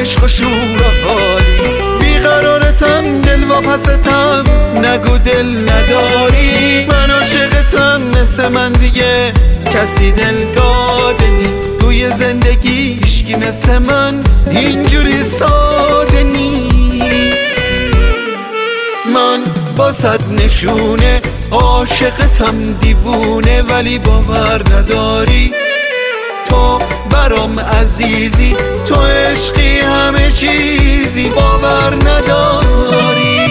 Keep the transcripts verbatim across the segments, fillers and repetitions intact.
عشق و شور و حالی، بیقرارتم دل واپستم نگو دل نداری. من عاشقتم مثل من دیگه کسی دل داده نیست، توی زندگی هیچکی مثل من اینجوری ساده نیست. من با صد نشونه عاشقتم دیوونه، ولی باور نداری تو برام عزیزی، تو عشقی همه چیزی، باور نداری.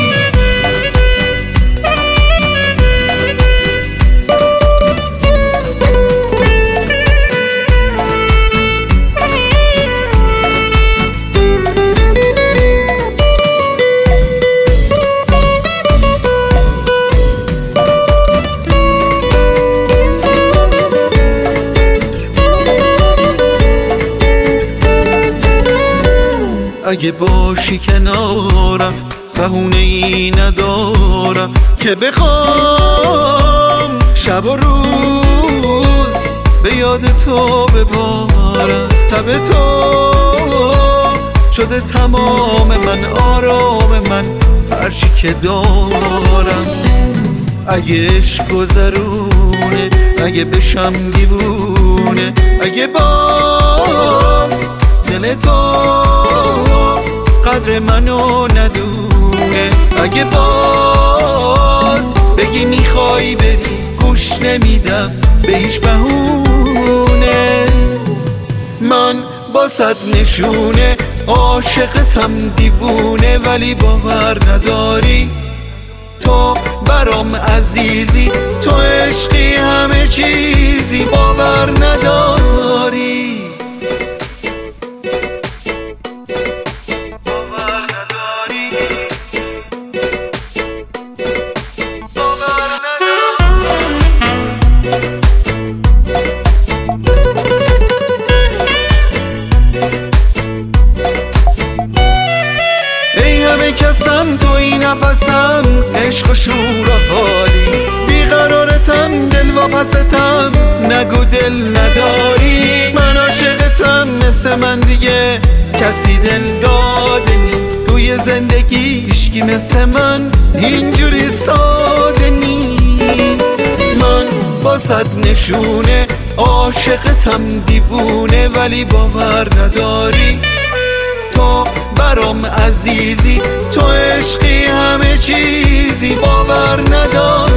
اگه باشی کنارم بهونه ای ندارم که بخوام شب و روز به یاد تو ببارم. تب تو شده تمام من، آرام من، هرچی که دارم. اگه عشق گذرونه، اگه بشم دیوونه، اگه باز دل تو قدر منو ندونه، اگه باز بگی میخوای بری گوش نمیدم به هیچ بهونه. من با صد نشونه عاشقتم دیوونه، ولی باور نداری تو برام عزیزی، تو عشقی همه چیزی، باور نداری. همه کسم توی نفسم، عشق و شور و حالی، بیقرارتم دل واپستم نگو دل نداری. من عاشقتم مثل من دیگه کسی دل داده نیست، توی زندگی هیچکی مثل من اینجوری ساده نیست. من با صد نشونه عاشقتم دیوونه، ولی باور نداری تو برام عزیزی، تو عشقی همه چیزی، باور نداری.